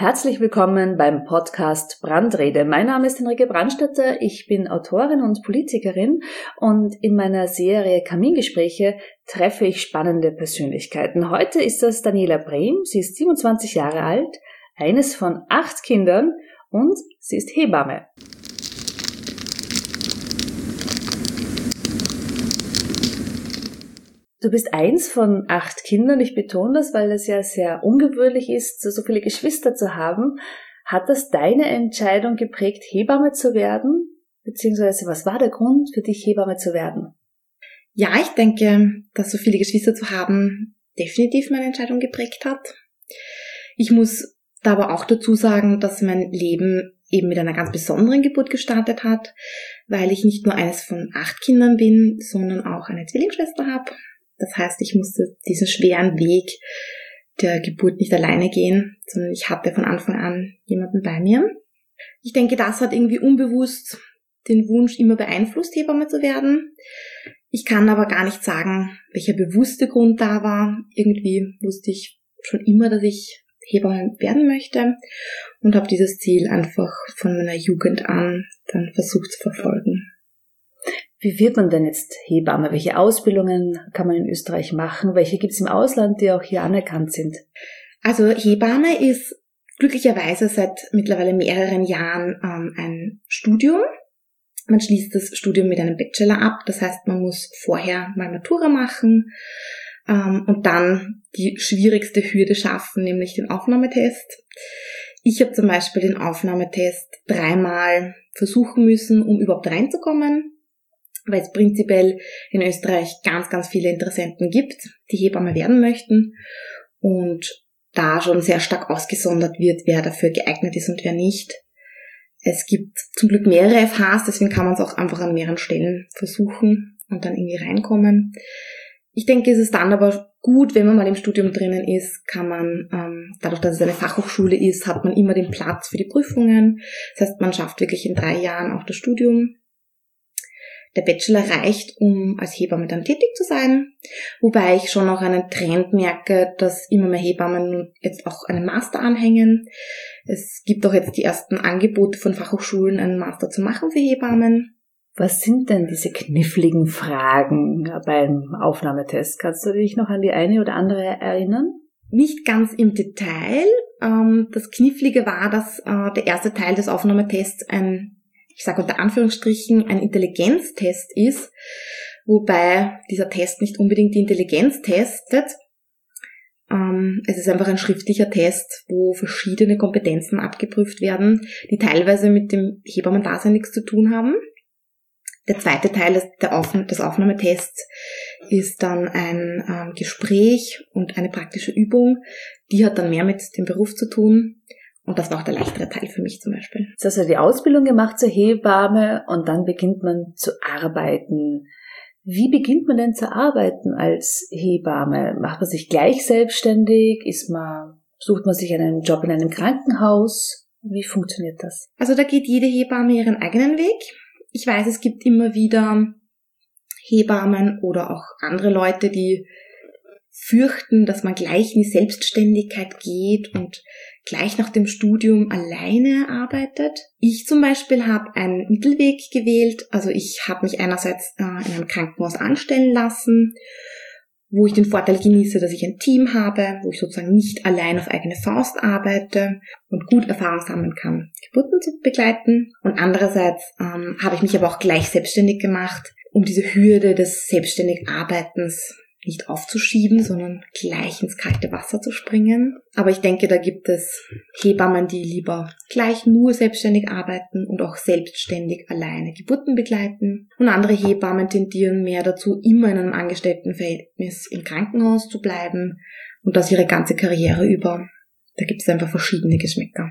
Herzlich willkommen beim Podcast Brandrede. Mein Name ist Henrike Brandstätter, ich bin Autorin und Politikerin und in meiner Serie Kamingespräche treffe ich spannende Persönlichkeiten. Heute ist das Daniela Brehm, sie ist 27 Jahre alt, eines von 8 Kindern und sie ist Hebamme. Du bist eins von 8 Kindern, ich betone das, weil es ja sehr ungewöhnlich ist, so viele Geschwister zu haben. Hat das deine Entscheidung geprägt, Hebamme zu werden? Beziehungsweise, was war der Grund für dich, Hebamme zu werden? Ja, ich denke, dass so viele Geschwister zu haben definitiv meine Entscheidung geprägt hat. Ich muss da aber auch dazu sagen, dass mein Leben eben mit einer ganz besonderen Geburt gestartet hat, weil ich nicht nur eines von 8 Kindern bin, sondern auch eine Zwillingsschwester habe. Das heißt, ich musste diesen schweren Weg der Geburt nicht alleine gehen, sondern ich hatte von Anfang an jemanden bei mir. Ich denke, das hat irgendwie unbewusst den Wunsch immer beeinflusst, Hebamme zu werden. Ich kann aber gar nicht sagen, welcher bewusste Grund da war. Irgendwie wusste ich schon immer, dass ich Hebamme werden möchte und habe dieses Ziel einfach von meiner Jugend an dann versucht zu verfolgen. Wie wird man denn jetzt Hebamme? Welche Ausbildungen kann man in Österreich machen? Welche gibt es im Ausland, die auch hier anerkannt sind? Also Hebamme ist glücklicherweise seit mittlerweile mehreren Jahren ein Studium. Man schließt das Studium mit einem Bachelor ab. Das heißt, man muss vorher mal Matura machen und dann die schwierigste Hürde schaffen, nämlich den Aufnahmetest. Ich habe zum Beispiel den Aufnahmetest 3-mal versuchen müssen, um überhaupt reinzukommen, weil es prinzipiell in Österreich ganz, ganz viele Interessenten gibt, die Hebamme werden möchten und da schon sehr stark ausgesondert wird, wer dafür geeignet ist und wer nicht. Es gibt zum Glück mehrere FHs, deswegen kann man es auch einfach an mehreren Stellen versuchen und dann irgendwie reinkommen. Ich denke, es ist dann aber gut, wenn man mal im Studium drinnen ist, kann man, dadurch, dass es eine Fachhochschule ist, hat man immer den Platz für die Prüfungen. Das heißt, man schafft wirklich in 3 Jahren auch das Studium. Der Bachelor reicht, um als Hebamme dann tätig zu sein, wobei ich schon auch einen Trend merke, dass immer mehr Hebammen jetzt auch einen Master anhängen. Es gibt auch jetzt die ersten Angebote von Fachhochschulen, einen Master zu machen für Hebammen. Was sind denn diese kniffligen Fragen beim Aufnahmetest? Kannst du dich noch an die eine oder andere erinnern? Nicht ganz im Detail. Das Knifflige war, dass der erste Teil des Aufnahmetests ich sage unter Anführungsstrichen, ein Intelligenztest ist, wobei dieser Test nicht unbedingt die Intelligenz testet. Es ist einfach ein schriftlicher Test, wo verschiedene Kompetenzen abgeprüft werden, die teilweise mit dem Hebammendasein nichts zu tun haben. Der zweite Teil des Aufnahmetests ist dann ein Gespräch und eine praktische Übung. Die hat dann mehr mit dem Beruf zu tun. Und das war auch der leichtere Teil für mich zum Beispiel. Jetzt hast du die Ausbildung gemacht zur Hebamme und dann beginnt man zu arbeiten. Wie beginnt man denn zu arbeiten als Hebamme? Macht man sich gleich selbstständig? Sucht man sich einen Job in einem Krankenhaus? Wie funktioniert das? Also da geht jede Hebamme ihren eigenen Weg. Ich weiß, es gibt immer wieder Hebammen oder auch andere Leute, die fürchten, dass man gleich in die Selbstständigkeit geht und gleich nach dem Studium alleine arbeitet. Ich zum Beispiel habe einen Mittelweg gewählt. Also ich habe mich einerseits in einem Krankenhaus anstellen lassen, wo ich den Vorteil genieße, dass ich ein Team habe, wo ich sozusagen nicht allein auf eigene Faust arbeite und gut Erfahrung sammeln kann, Geburten zu begleiten. Und andererseits habe ich mich aber auch gleich selbstständig gemacht, um diese Hürde des selbstständig Arbeitens nicht aufzuschieben, sondern gleich ins kalte Wasser zu springen. Aber ich denke, da gibt es Hebammen, die lieber gleich nur selbstständig arbeiten und auch selbstständig alleine Geburten begleiten. Und andere Hebammen tendieren mehr dazu, immer in einem Angestelltenverhältnis im Krankenhaus zu bleiben und das ihre ganze Karriere über. Da gibt es einfach verschiedene Geschmäcker.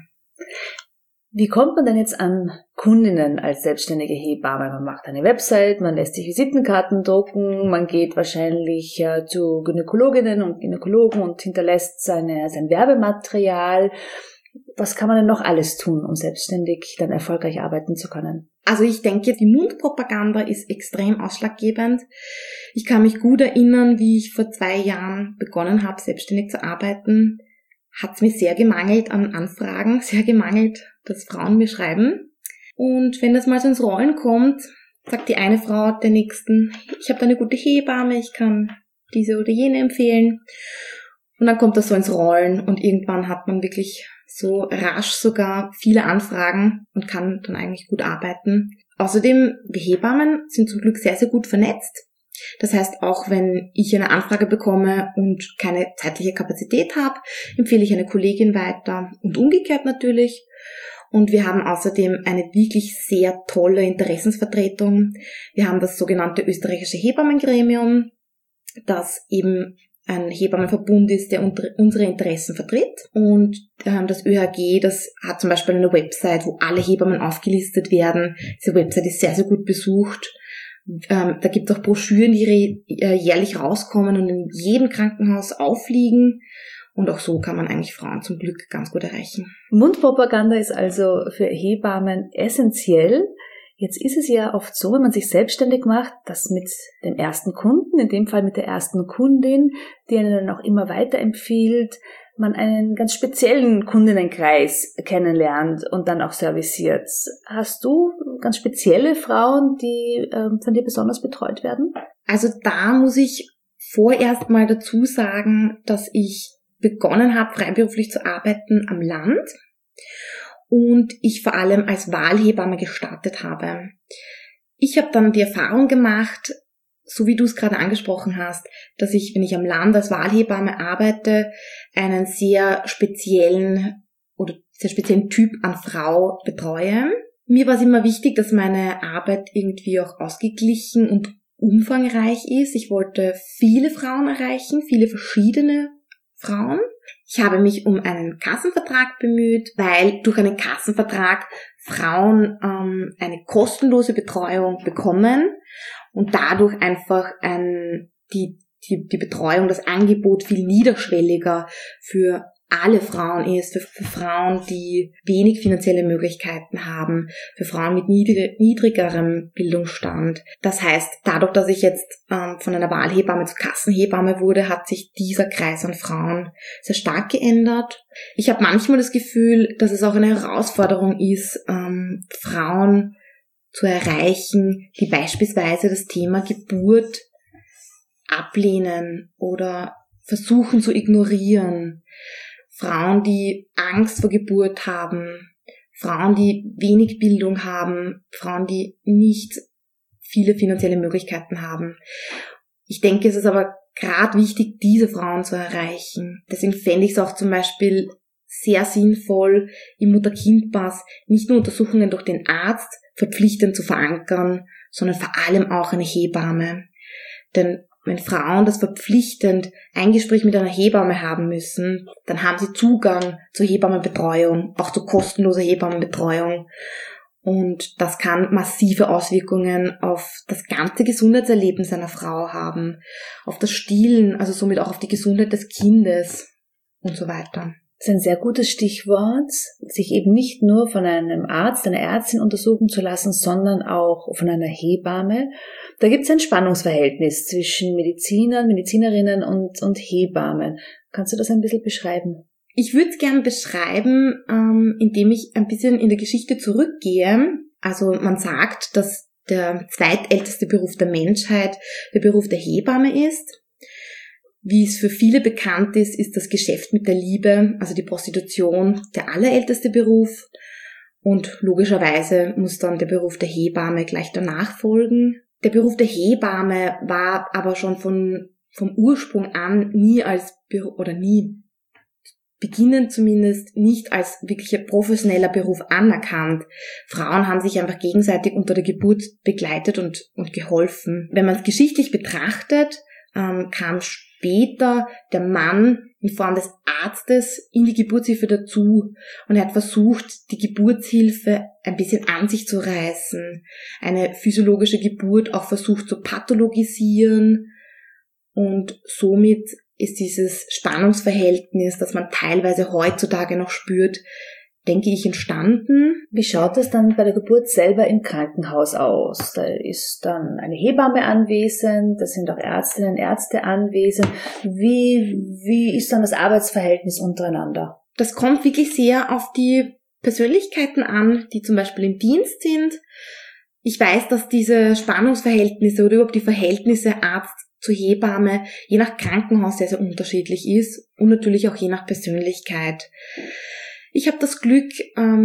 Wie kommt man denn jetzt an Kundinnen als selbstständige Hebamme? Man macht eine Website, man lässt sich Visitenkarten drucken, man geht wahrscheinlich zu Gynäkologinnen und Gynäkologen und hinterlässt sein Werbematerial. Was kann man denn noch alles tun, um selbstständig dann erfolgreich arbeiten zu können? Also ich denke, die Mundpropaganda ist extrem ausschlaggebend. Ich kann mich gut erinnern, wie ich vor 2 Jahren begonnen habe, selbstständig zu arbeiten. hat es mir sehr gemangelt an Anfragen, sehr gemangelt, dass Frauen mir schreiben. Und wenn das mal so ins Rollen kommt, sagt die eine Frau der nächsten, ich habe da eine gute Hebamme, ich kann diese oder jene empfehlen. Und dann kommt das so ins Rollen und irgendwann hat man wirklich so rasch sogar viele Anfragen und kann dann eigentlich gut arbeiten. Außerdem, wir Hebammen sind zum Glück sehr, sehr gut vernetzt. Das heißt, auch wenn ich eine Anfrage bekomme und keine zeitliche Kapazität habe, empfehle ich eine Kollegin weiter und umgekehrt natürlich. Und wir haben außerdem eine wirklich sehr tolle Interessensvertretung. Wir haben das sogenannte österreichische Hebammengremium, das eben ein Hebammenverbund ist, der unsere Interessen vertritt. Und das ÖHG, das hat zum Beispiel eine Website, wo alle Hebammen aufgelistet werden. Diese Website ist sehr, sehr gut besucht. Da gibt es auch Broschüren, die jährlich rauskommen und in jedem Krankenhaus aufliegen. Und auch so kann man eigentlich Frauen zum Glück ganz gut erreichen. Mundpropaganda ist also für Hebammen essentiell. Jetzt ist es ja oft so, wenn man sich selbstständig macht, dass mit dem ersten Kunden, in dem Fall mit der ersten Kundin, die einen dann auch immer weiterempfiehlt, man einen ganz speziellen Kundenkreis kennenlernt und dann auch serviciert. Hast du ganz spezielle Frauen, die von dir besonders betreut werden? Also da muss ich vorerst mal dazu sagen, dass ich begonnen habe, freiberuflich zu arbeiten am Land und ich vor allem als Wahlhebamme gestartet habe. Ich habe dann die Erfahrung gemacht, so wie du es gerade angesprochen hast, dass ich, wenn ich am Land als Wahlhebamme arbeite, einen sehr speziellen Typ an Frau betreue. Mir war es immer wichtig, dass meine Arbeit irgendwie auch ausgeglichen und umfangreich ist. Ich wollte viele Frauen erreichen, viele verschiedene Frauen. Ich habe mich um einen Kassenvertrag bemüht, weil durch einen Kassenvertrag Frauen eine kostenlose Betreuung bekommen und dadurch einfach die Betreuung, das Angebot viel niederschwelliger für alle Frauen ist, für Frauen, die wenig finanzielle Möglichkeiten haben, für Frauen mit niedrigerem Bildungsstand. Das heißt, dadurch, dass ich jetzt von einer Wahlhebamme zur Kassenhebamme wurde, hat sich dieser Kreis an Frauen sehr stark geändert. Ich habe manchmal das Gefühl, dass es auch eine Herausforderung ist, Frauen zu erreichen, die beispielsweise das Thema Geburt ablehnen oder versuchen zu ignorieren. Frauen, die Angst vor Geburt haben, Frauen, die wenig Bildung haben, Frauen, die nicht viele finanzielle Möglichkeiten haben. Ich denke, es ist aber gerade wichtig, diese Frauen zu erreichen. Deswegen fände ich es auch zum Beispiel sehr sinnvoll, im Mutter-Kind-Pass nicht nur Untersuchungen durch den Arzt verpflichtend zu verankern, sondern vor allem auch eine Hebamme. Denn wenn Frauen das verpflichtend ein Gespräch mit einer Hebamme haben müssen, dann haben sie Zugang zur Hebammenbetreuung, auch zur kostenlosen Hebammenbetreuung. Und das kann massive Auswirkungen auf das ganze Gesundheitserlebnis einer Frau haben, auf das Stillen, also somit auch auf die Gesundheit des Kindes und so weiter. Das ist ein sehr gutes Stichwort, sich eben nicht nur von einem Arzt, einer Ärztin untersuchen zu lassen, sondern auch von einer Hebamme. Da gibt es ein Spannungsverhältnis zwischen Medizinern, Medizinerinnen und Hebammen. Kannst du das ein bisschen beschreiben? Ich würde es gerne beschreiben, indem ich ein bisschen in der Geschichte zurückgehe. Also man sagt, dass der zweitälteste Beruf der Menschheit der Beruf der Hebamme ist. Wie es für viele bekannt ist, ist das Geschäft mit der Liebe, also die Prostitution, der allerälteste Beruf. Und logischerweise muss dann der Beruf der Hebamme gleich danach folgen. Der Beruf der Hebamme war aber schon vom Ursprung an nie beginnend zumindest, nicht als wirklicher professioneller Beruf anerkannt. Frauen haben sich einfach gegenseitig unter der Geburt begleitet und geholfen. Wenn man es geschichtlich betrachtet, kam später der Mann in Form des Arztes in die Geburtshilfe dazu und er hat versucht, die Geburtshilfe ein bisschen an sich zu reißen, eine physiologische Geburt auch versucht zu pathologisieren und somit ist dieses Spannungsverhältnis, das man teilweise heutzutage noch spürt, denke ich, entstanden. Wie schaut es dann bei der Geburt selber im Krankenhaus aus? Da ist dann eine Hebamme anwesend, da sind auch Ärztinnen und Ärzte anwesend. Wie ist dann das Arbeitsverhältnis untereinander? Das kommt wirklich sehr auf die Persönlichkeiten an, die zum Beispiel im Dienst sind. Ich weiß, dass diese Spannungsverhältnisse oder überhaupt die Verhältnisse Arzt zu Hebamme je nach Krankenhaus sehr, sehr unterschiedlich ist und natürlich auch je nach Persönlichkeit. Ich habe das Glück,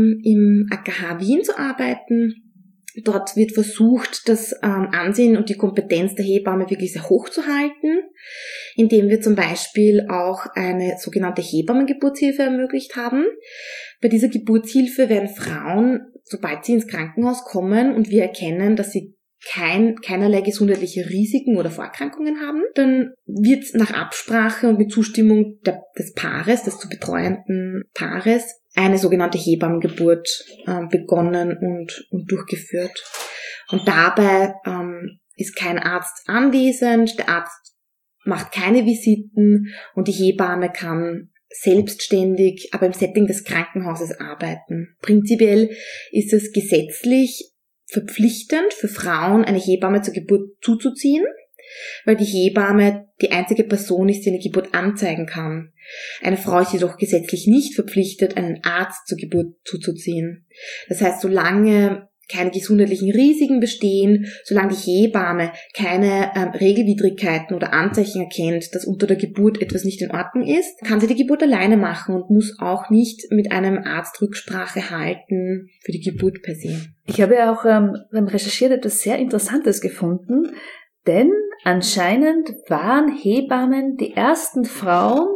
im AKH Wien zu arbeiten. Dort wird versucht, das Ansehen und die Kompetenz der Hebamme wirklich sehr hoch zu halten, indem wir zum Beispiel auch eine sogenannte Hebammengeburtshilfe ermöglicht haben. Bei dieser Geburtshilfe werden Frauen, sobald sie ins Krankenhaus kommen und wir erkennen, dass sie keinerlei gesundheitliche Risiken oder Vorerkrankungen haben, dann wird nach Absprache und mit Zustimmung des Paares, des zu betreuenden Paares, eine sogenannte Hebammengeburt begonnen und durchgeführt. Und dabei ist kein Arzt anwesend, der Arzt macht keine Visiten und die Hebamme kann selbstständig, aber im Setting des Krankenhauses arbeiten. Prinzipiell ist es gesetzlich verpflichtend für Frauen, eine Hebamme zur Geburt zuzuziehen, weil die Hebamme die einzige Person ist, die eine Geburt anzeigen kann. Eine Frau ist jedoch gesetzlich nicht verpflichtet, einen Arzt zur Geburt zuzuziehen. Das heißt, solange keine gesundheitlichen Risiken bestehen, solange die Hebamme keine Regelwidrigkeiten oder Anzeichen erkennt, dass unter der Geburt etwas nicht in Ordnung ist, kann sie die Geburt alleine machen und muss auch nicht mit einem Arzt Rücksprache halten für die Geburt per se. Ich habe ja auch beim Recherchieren etwas sehr Interessantes gefunden, denn anscheinend waren Hebammen die ersten Frauen,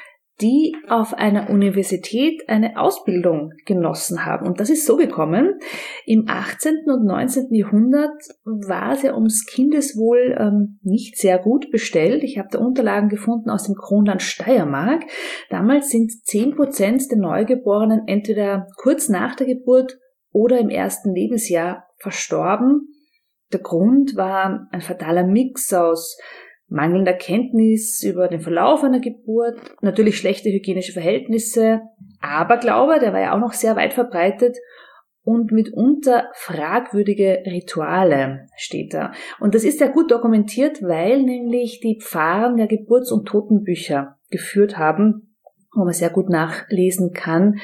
die auf einer Universität eine Ausbildung genossen haben. Und das ist so gekommen: Im 18. und 19. Jahrhundert war es ja ums Kindeswohl nicht sehr gut bestellt. Ich habe da Unterlagen gefunden aus dem Kronland Steiermark. Damals sind 10% der Neugeborenen entweder kurz nach der Geburt oder im ersten Lebensjahr verstorben. Der Grund war ein fataler Mix aus mangelnder Kenntnis über den Verlauf einer Geburt, natürlich schlechte hygienische Verhältnisse, Aberglaube, der war ja auch noch sehr weit verbreitet, und mitunter fragwürdige Rituale steht da. Und das ist ja gut dokumentiert, weil nämlich die Pfarren ja Geburts- und Totenbücher geführt haben, wo man sehr gut nachlesen kann,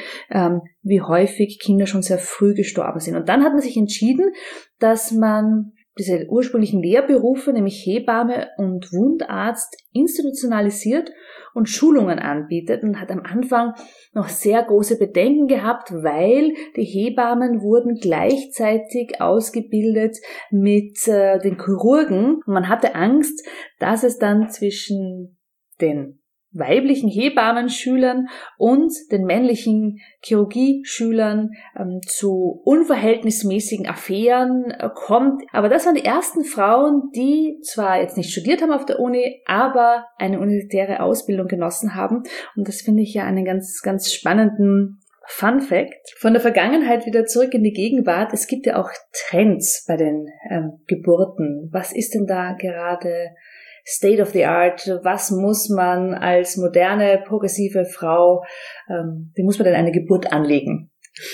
wie häufig Kinder schon sehr früh gestorben sind. Und dann hat man sich entschieden, dass man diese ursprünglichen Lehrberufe, nämlich Hebamme und Wundarzt, institutionalisiert und Schulungen anbietet, und hat am Anfang noch sehr große Bedenken gehabt, weil die Hebammen wurden gleichzeitig ausgebildet mit den Chirurgen. Und man hatte Angst, dass es dann zwischen den weiblichen Hebammenschülern und den männlichen Chirurgieschülern zu unverhältnismäßigen Affären kommt. Aber das waren die ersten Frauen, die zwar jetzt nicht studiert haben auf der Uni, aber eine universitäre Ausbildung genossen haben. Und das finde ich ja einen ganz, ganz spannenden Fun Fact. Von der Vergangenheit wieder zurück in die Gegenwart. Es gibt ja auch Trends bei den Geburten. Was ist denn da gerade State of the Art? Was muss man als moderne, progressive Frau, wie muss man denn eine Geburt anlegen?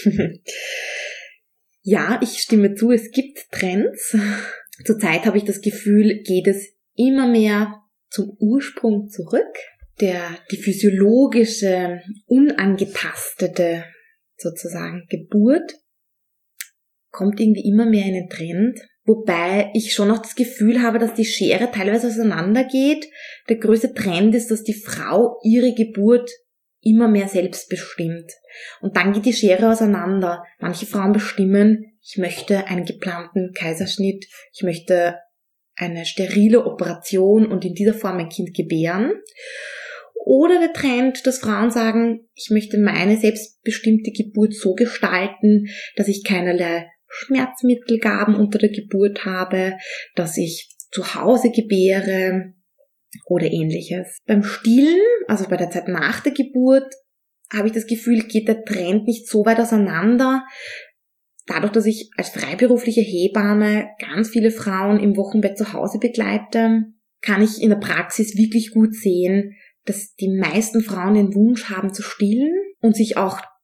Ja, ich stimme zu, es gibt Trends. Zurzeit habe ich das Gefühl, geht es immer mehr zum Ursprung zurück. Die physiologische, unangetastete sozusagen Geburt kommt irgendwie immer mehr in den Trend. Wobei ich schon auch das Gefühl habe, dass die Schere teilweise auseinandergeht. Der größte Trend ist, dass die Frau ihre Geburt immer mehr selbst bestimmt. Und dann geht die Schere auseinander. Manche Frauen bestimmen, ich möchte einen geplanten Kaiserschnitt, ich möchte eine sterile Operation und in dieser Form ein Kind gebären. Oder der Trend, dass Frauen sagen, ich möchte meine selbstbestimmte Geburt so gestalten, dass ich keinerlei Schmerzmittelgaben unter der Geburt habe, dass ich zu Hause gebäre oder ähnliches. Beim Stillen, also bei der Zeit nach der Geburt, habe ich das Gefühl, geht der Trend nicht so weit auseinander. Dadurch, dass ich als freiberufliche Hebamme ganz viele Frauen im Wochenbett zu Hause begleite, kann ich in der Praxis wirklich gut sehen, dass die meisten Frauen den Wunsch haben zu stillen und sich auch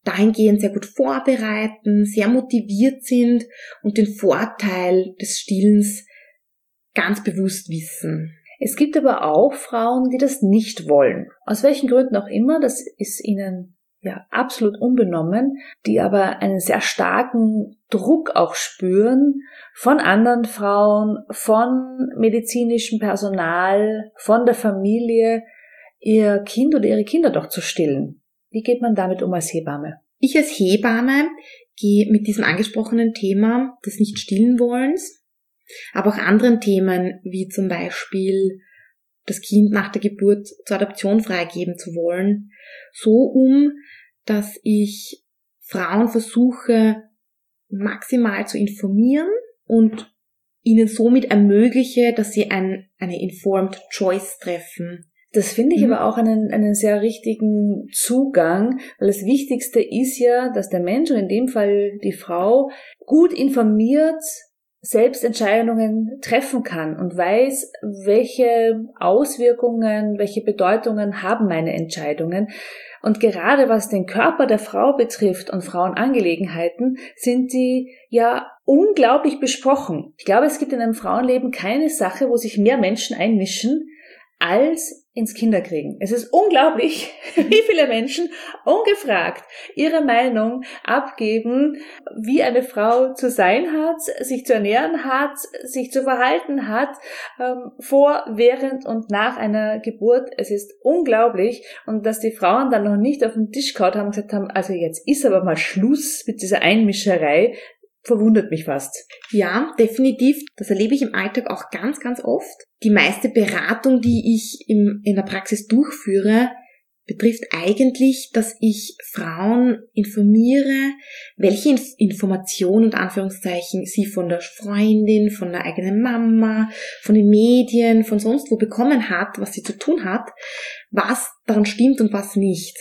dahingehend sehr gut vorbereiten, sehr motiviert sind und den Vorteil des Stillens ganz bewusst wissen. Es gibt aber auch Frauen, die das nicht wollen. Aus welchen Gründen auch immer, das ist ihnen ja absolut unbenommen, die aber einen sehr starken Druck auch spüren von anderen Frauen, von medizinischem Personal, von der Familie, ihr Kind oder ihre Kinder doch zu stillen. Wie geht man damit um als Hebamme? Ich als Hebamme gehe mit diesem angesprochenen Thema des Nicht-Stillen-Wollens, aber auch anderen Themen, wie zum Beispiel das Kind nach der Geburt zur Adoption freigeben zu wollen, so um, dass ich Frauen versuche, maximal zu informieren und ihnen somit ermögliche, dass sie eine informed choice treffen. Das finde ich aber auch einen sehr richtigen Zugang, weil das Wichtigste ist ja, dass der Mensch, und in dem Fall die Frau, gut informiert selbst Entscheidungen treffen kann und weiß, welche Auswirkungen, welche Bedeutungen haben meine Entscheidungen. Und gerade was den Körper der Frau betrifft und Frauenangelegenheiten, sind die ja unglaublich besprochen. Ich glaube, es gibt in einem Frauenleben keine Sache, wo sich mehr Menschen einmischen, als ins Kinderkriegen. Es ist unglaublich, wie viele Menschen ungefragt ihre Meinung abgeben, wie eine Frau zu sein hat, sich zu ernähren hat, sich zu verhalten hat, vor, während und nach einer Geburt. Es ist unglaublich, und dass die Frauen dann noch nicht auf den Tisch gehauen haben und gesagt haben, also jetzt ist aber mal Schluss mit dieser Einmischerei, verwundert mich fast. Ja, definitiv. Das erlebe ich im Alltag auch ganz, ganz oft. Die meiste Beratung, die ich in der Praxis durchführe, betrifft eigentlich, dass ich Frauen informiere, welche Informationen und Anführungszeichen sie von der Freundin, von der eigenen Mama, von den Medien, von sonst wo bekommen hat, was sie zu tun hat, was daran stimmt und was nicht.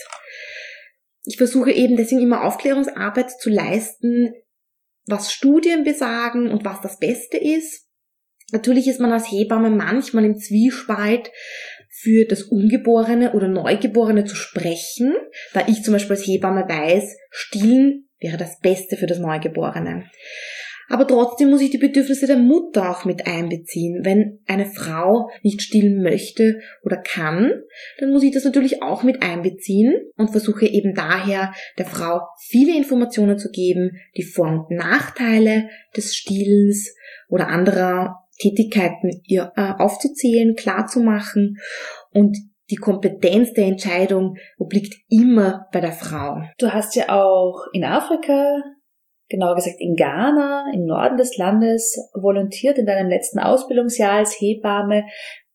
Ich versuche eben deswegen immer Aufklärungsarbeit zu leisten, was Studien besagen und was das Beste ist. Natürlich ist man als Hebamme manchmal im Zwiespalt, für das Ungeborene oder Neugeborene zu sprechen, da ich zum Beispiel als Hebamme weiß, stillen wäre das Beste für das Neugeborene. Aber trotzdem muss ich die Bedürfnisse der Mutter auch mit einbeziehen. Wenn eine Frau nicht stillen möchte oder kann, dann muss ich das natürlich auch mit einbeziehen und versuche eben daher der Frau viele Informationen zu geben, die Vor- und Nachteile des Stillens oder anderer Tätigkeiten ihr aufzuzählen, klarzumachen, und die Kompetenz der Entscheidung obliegt immer bei der Frau. Du hast ja auch in Afrika, genauer gesagt in Ghana, im Norden des Landes, volontiert in deinem letzten Ausbildungsjahr als Hebamme.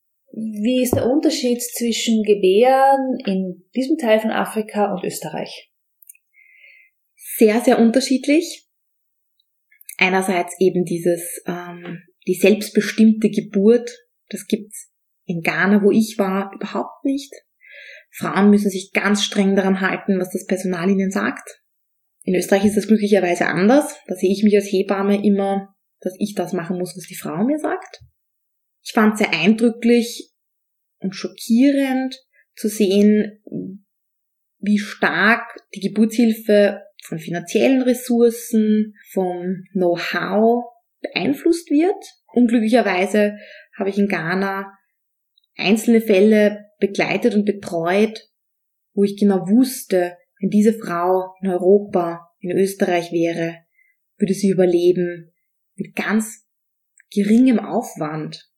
Wie ist der Unterschied zwischen Gebären in diesem Teil von Afrika und Österreich? Sehr, sehr unterschiedlich. Einerseits eben die selbstbestimmte Geburt, das gibt's in Ghana, wo ich war, überhaupt nicht. Frauen müssen sich ganz streng daran halten, was das Personal ihnen sagt. In Österreich ist das glücklicherweise anders. Da sehe ich mich als Hebamme immer, dass ich das machen muss, was die Frau mir sagt. Ich fand es sehr eindrücklich und schockierend zu sehen, wie stark die Geburtshilfe von finanziellen Ressourcen, vom Know-how beeinflusst wird. Unglücklicherweise habe ich in Ghana einzelne Fälle begleitet und betreut, wo ich genau wusste, wenn diese Frau in Europa, in Österreich wäre, würde sie überleben mit ganz geringem Aufwand.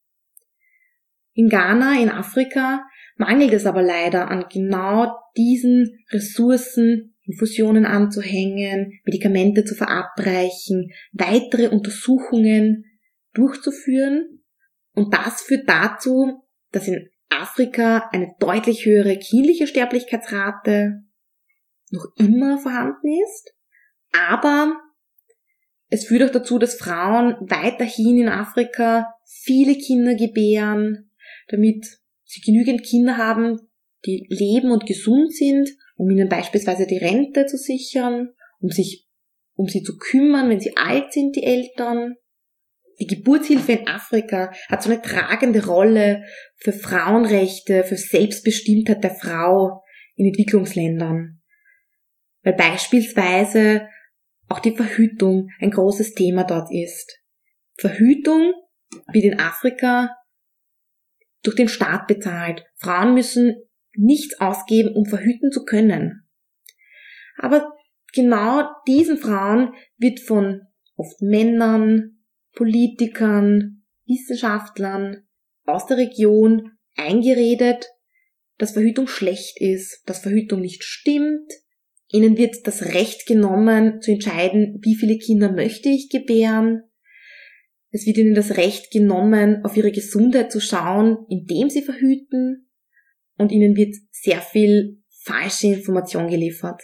In Ghana, in Afrika, mangelt es aber leider an genau diesen Ressourcen, Infusionen anzuhängen, Medikamente zu verabreichen, weitere Untersuchungen durchzuführen. Und das führt dazu, dass in Afrika eine deutlich höhere kindliche Sterblichkeitsrate noch immer vorhanden ist. Aber es führt auch dazu, dass Frauen weiterhin in Afrika viele Kinder gebären, damit sie genügend Kinder haben, die leben und gesund sind, um ihnen beispielsweise die Rente zu sichern, um sie zu kümmern, wenn sie alt sind, die Eltern. Die Geburtshilfe in Afrika hat so eine tragende Rolle für Frauenrechte, für Selbstbestimmtheit der Frau in Entwicklungsländern. weil beispielsweise auch die Verhütung ein großes Thema dort ist. Verhütung wird in Afrika durch den Staat bezahlt. Frauen müssen nichts ausgeben, um verhüten zu können. Aber genau diesen Frauen wird von oft Männern, Politikern, Wissenschaftlern aus der Region eingeredet, dass Verhütung schlecht ist, dass Verhütung nicht stimmt. Ihnen wird das Recht genommen, zu entscheiden, wie viele Kinder möchte ich gebären. Es wird ihnen das Recht genommen, auf ihre Gesundheit zu schauen, indem sie verhüten. Und ihnen wird sehr viel falsche Information geliefert.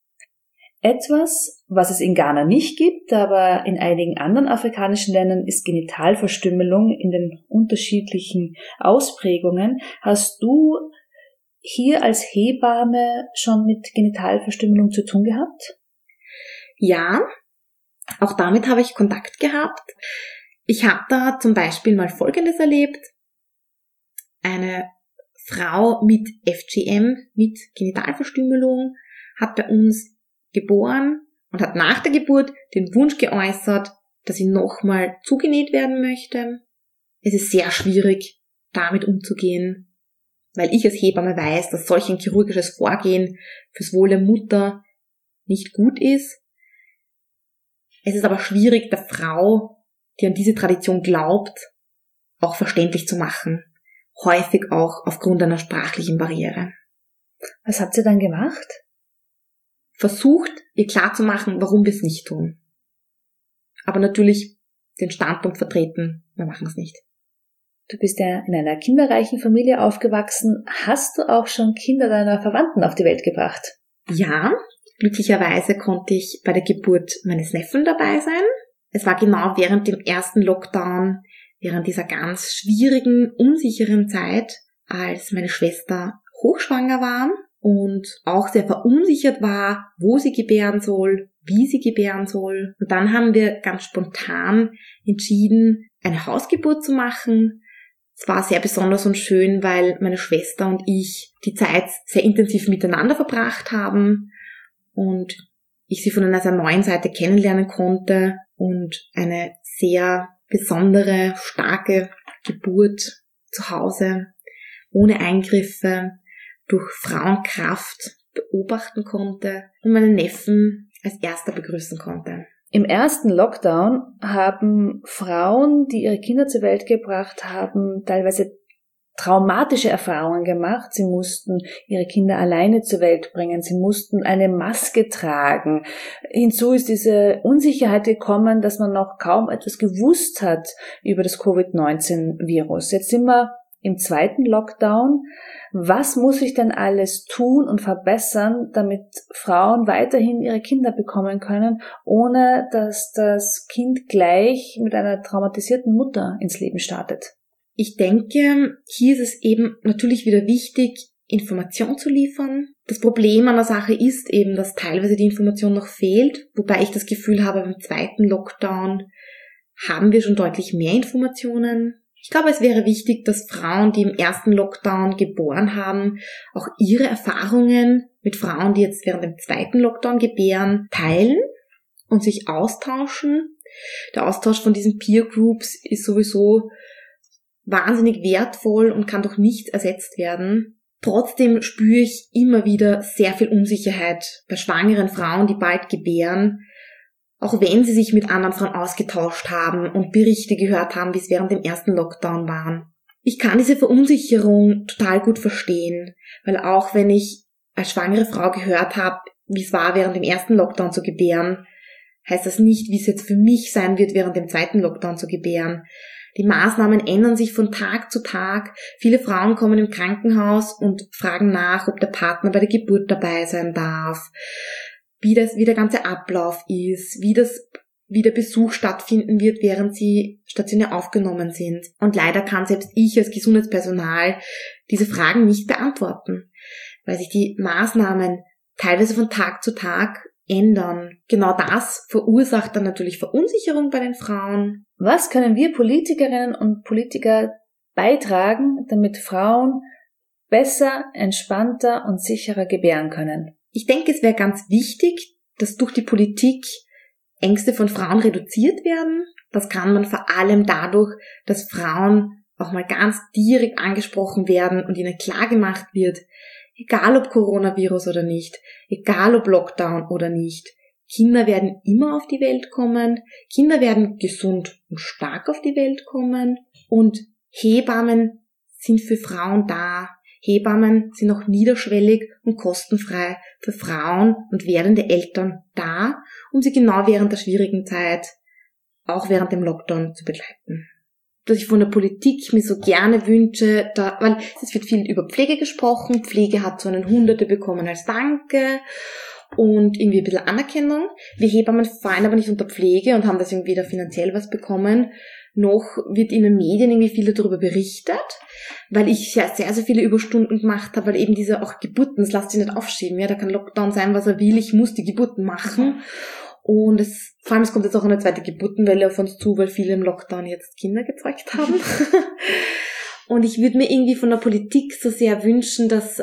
Etwas, was es in Ghana nicht gibt, aber in einigen anderen afrikanischen Ländern, ist Genitalverstümmelung in den unterschiedlichen Ausprägungen. Hast du hier als Hebamme schon mit Genitalverstümmelung zu tun gehabt? Ja, auch damit habe ich Kontakt gehabt. Ich habe da zum Beispiel mal Folgendes erlebt. Eine Frau mit FGM, mit Genitalverstümmelung, hat bei uns geboren und hat nach der Geburt den Wunsch geäußert, dass sie nochmal zugenäht werden möchte. Es ist sehr schwierig, damit umzugehen, weil ich als Hebamme weiß, dass solch ein chirurgisches Vorgehen fürs Wohl der Mutter nicht gut ist. Es ist aber schwierig, der Frau, die an diese Tradition glaubt, auch verständlich zu machen. Häufig auch aufgrund einer sprachlichen Barriere. Was habt ihr dann gemacht? Versucht, ihr klarzumachen, warum wir es nicht tun. Aber natürlich den Standpunkt vertreten, wir machen es nicht. Du bist ja in einer kinderreichen Familie aufgewachsen. Hast du auch schon Kinder deiner Verwandten auf die Welt gebracht? Ja, glücklicherweise konnte ich bei der Geburt meines Neffen dabei sein. Es war genau während dem ersten Lockdown, während dieser ganz schwierigen, unsicheren Zeit, als meine Schwester hochschwanger war und auch sehr verunsichert war, wo sie gebären soll, wie sie gebären soll. Und dann haben wir ganz spontan entschieden, eine Hausgeburt zu machen. Es war sehr besonders und schön, weil meine Schwester und ich die Zeit sehr intensiv miteinander verbracht haben und ich sie von einer sehr neuen Seite kennenlernen konnte und eine sehr besondere, starke Geburt zu Hause, ohne Eingriffe, durch Frauenkraft beobachten konnte und meinen Neffen als erster begrüßen konnte. Im ersten Lockdown haben Frauen, die ihre Kinder zur Welt gebracht haben, teilweise traumatische Erfahrungen gemacht. Sie mussten ihre Kinder alleine zur Welt bringen. Sie mussten eine Maske tragen. Hinzu ist diese Unsicherheit gekommen, dass man noch kaum etwas gewusst hat über das Covid-19-Virus. Jetzt sind wir im zweiten Lockdown. Was muss ich denn alles tun und verbessern, damit Frauen weiterhin ihre Kinder bekommen können, ohne dass das Kind gleich mit einer traumatisierten Mutter ins Leben startet? Ich denke, hier ist es eben natürlich wieder wichtig, Information zu liefern. Das Problem an der Sache ist eben, dass teilweise die Information noch fehlt, wobei ich das Gefühl habe, beim zweiten Lockdown haben wir schon deutlich mehr Informationen. Ich glaube, es wäre wichtig, dass Frauen, die im ersten Lockdown geboren haben, auch ihre Erfahrungen mit Frauen, die jetzt während dem zweiten Lockdown gebären, teilen und sich austauschen. Der Austausch von diesen Peer Groups ist sowieso wahnsinnig wertvoll und kann durch nichts ersetzt werden. Trotzdem spüre ich immer wieder sehr viel Unsicherheit bei schwangeren Frauen, die bald gebären, auch wenn sie sich mit anderen Frauen ausgetauscht haben und Berichte gehört haben, wie es während dem ersten Lockdown waren. Ich kann diese Verunsicherung total gut verstehen, weil auch wenn ich als schwangere Frau gehört habe, wie es war, während dem ersten Lockdown zu gebären, heißt das nicht, wie es jetzt für mich sein wird, während dem zweiten Lockdown zu gebären. Die Maßnahmen ändern sich von Tag zu Tag. Viele Frauen kommen im Krankenhaus und fragen nach, ob der Partner bei der Geburt dabei sein darf, wie der ganze Ablauf ist, wie der Besuch stattfinden wird, während sie stationär aufgenommen sind. Und leider kann selbst ich als Gesundheitspersonal diese Fragen nicht beantworten, weil sich die Maßnahmen teilweise von Tag zu Tag ändern. Genau das verursacht dann natürlich Verunsicherung bei den Frauen. Was können wir Politikerinnen und Politiker beitragen, damit Frauen besser, entspannter und sicherer gebären können? Ich denke, es wäre ganz wichtig, dass durch die Politik Ängste von Frauen reduziert werden. Das kann man vor allem dadurch, dass Frauen auch mal ganz direkt angesprochen werden und ihnen klar gemacht wird, egal ob Coronavirus oder nicht, egal ob Lockdown oder nicht, Kinder werden immer auf die Welt kommen, Kinder werden gesund und stark auf die Welt kommen und Hebammen sind für Frauen da. Hebammen sind auch niederschwellig und kostenfrei für Frauen und werdende Eltern da, um sie genau während der schwierigen Zeit, auch während dem Lockdown, zu begleiten. Dass ich von der Politik mir so gerne wünsche, weil es wird viel über Pflege gesprochen, Pflege hat so einen Hunderte bekommen als Danke und irgendwie ein bisschen Anerkennung. Wir Hebammen fallen aber nicht unter Pflege und haben deswegen weder finanziell was bekommen, noch wird in den Medien irgendwie viel darüber berichtet, weil ich ja sehr, sehr viele Überstunden gemacht habe, weil eben diese auch Geburten, das lässt sich nicht aufschieben, ja, da kann Lockdown sein, was er will, ich muss die Geburten machen. Und vor allem, es kommt jetzt auch eine zweite Geburtenwelle auf uns zu, weil viele im Lockdown jetzt Kinder gezeugt haben. Und ich würde mir irgendwie von der Politik so sehr wünschen, dass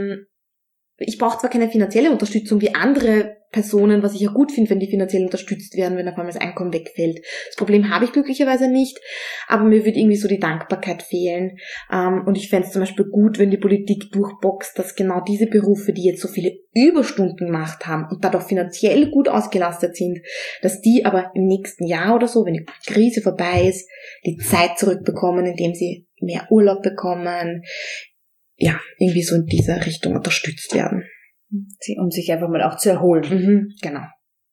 ich brauche zwar keine finanzielle Unterstützung wie andere Personen, was ich ja gut finde, wenn die finanziell unterstützt werden, wenn auf einmal das Einkommen wegfällt. Das Problem habe ich glücklicherweise nicht, aber mir würde irgendwie so die Dankbarkeit fehlen. Und ich fände es zum Beispiel gut, wenn die Politik durchboxt, dass genau diese Berufe, die jetzt so viele Überstunden gemacht haben und dadurch finanziell gut ausgelastet sind, dass die aber im nächsten Jahr oder so, wenn die Krise vorbei ist, die Zeit zurückbekommen, indem sie mehr Urlaub bekommen, ja, irgendwie so in dieser Richtung unterstützt werden. Um sich einfach mal auch zu erholen. Genau.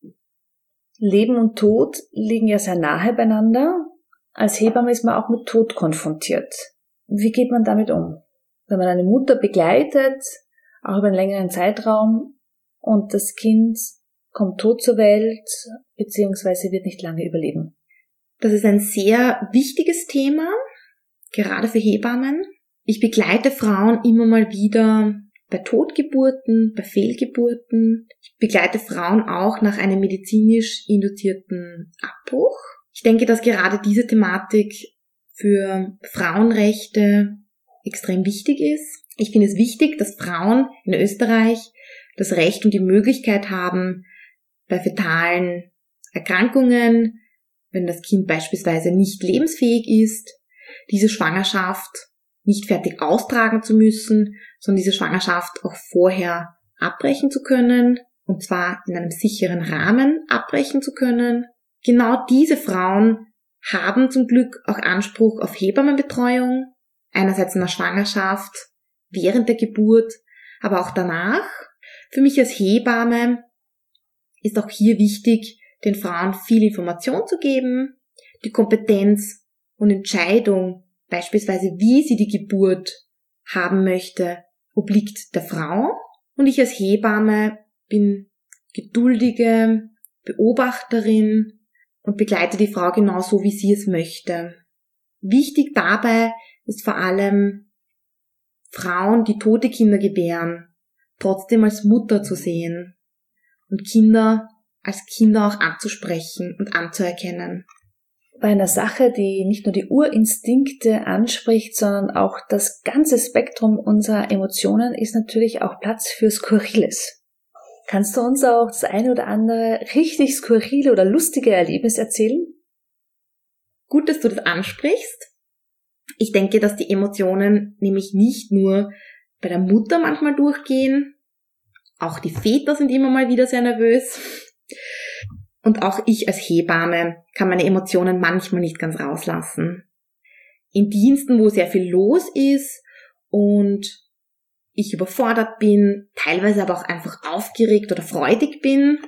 Leben und Tod liegen ja sehr nahe beieinander. Als Hebamme ist man auch mit Tod konfrontiert. Wie geht man damit um? Wenn man eine Mutter begleitet, auch über einen längeren Zeitraum, und das Kind kommt tot zur Welt, beziehungsweise wird nicht lange überleben. Das ist ein sehr wichtiges Thema, gerade für Hebammen. Ich begleite Frauen immer mal wieder bei Totgeburten, bei Fehlgeburten. Ich begleite Frauen auch nach einem medizinisch induzierten Abbruch. Ich denke, dass gerade diese Thematik für Frauenrechte extrem wichtig ist. Ich finde es wichtig, dass Frauen in Österreich das Recht und die Möglichkeit haben, bei fetalen Erkrankungen, wenn das Kind beispielsweise nicht lebensfähig ist, diese Schwangerschaft nicht fertig austragen zu müssen, sondern diese Schwangerschaft auch vorher abbrechen zu können, und zwar in einem sicheren Rahmen abbrechen zu können. Genau diese Frauen haben zum Glück auch Anspruch auf Hebammenbetreuung, einerseits in der Schwangerschaft, während der Geburt, aber auch danach. Für mich als Hebamme ist auch hier wichtig, den Frauen viel Information zu geben, die Kompetenz und Entscheidung, beispielsweise wie sie die Geburt haben möchte, obliegt der Frau. Und ich als Hebamme bin geduldige Beobachterin und begleite die Frau genauso, wie sie es möchte. Wichtig dabei ist vor allem, Frauen, die tote Kinder gebären, trotzdem als Mutter zu sehen und Kinder als Kinder auch anzusprechen und anzuerkennen. Bei einer Sache, die nicht nur die Urinstinkte anspricht, sondern auch das ganze Spektrum unserer Emotionen, ist natürlich auch Platz für Skurriles. Kannst du uns auch das eine oder andere richtig skurrile oder lustige Erlebnis erzählen? Gut, dass du das ansprichst. Ich denke, dass die Emotionen nämlich nicht nur bei der Mutter manchmal durchgehen, auch die Väter sind immer mal wieder sehr nervös. Und auch ich als Hebamme kann meine Emotionen manchmal nicht ganz rauslassen. In Diensten, wo sehr viel los ist und ich überfordert bin, teilweise aber auch einfach aufgeregt oder freudig bin,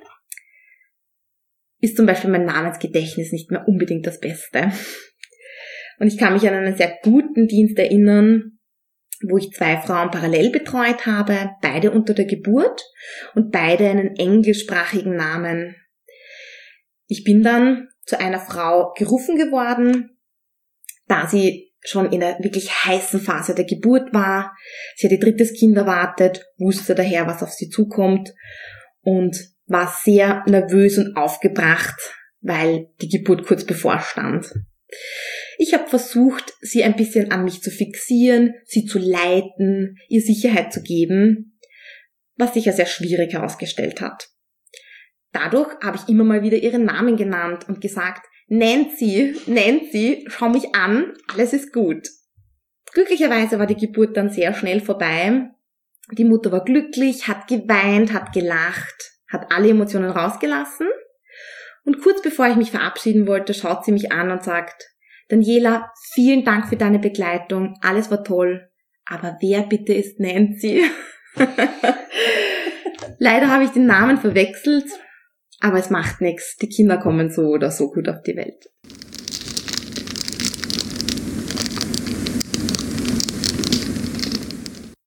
ist zum Beispiel mein Namensgedächtnis nicht mehr unbedingt das Beste. Und ich kann mich an einen sehr guten Dienst erinnern, wo ich 2 Frauen parallel betreut habe, beide unter der Geburt und beide einen englischsprachigen Namen. Ich bin dann zu einer Frau gerufen geworden, da sie schon in der wirklich heißen Phase der Geburt war. Sie hat ihr 3. Kind erwartet, wusste daher, was auf sie zukommt und war sehr nervös und aufgebracht, weil die Geburt kurz bevorstand. Ich habe versucht, sie ein bisschen an mich zu fixieren, sie zu leiten, ihr Sicherheit zu geben, was sich ja sehr schwierig herausgestellt hat. Dadurch habe ich immer mal wieder ihren Namen genannt und gesagt, Nancy, schau mich an, alles ist gut. Glücklicherweise war die Geburt dann sehr schnell vorbei. Die Mutter war glücklich, hat geweint, hat gelacht, hat alle Emotionen rausgelassen. Und kurz bevor ich mich verabschieden wollte, schaut sie mich an und sagt, Daniela, vielen Dank für deine Begleitung, alles war toll, aber wer bitte ist Nancy? Leider habe ich den Namen verwechselt, aber es macht nichts, die Kinder kommen so oder so gut auf die Welt.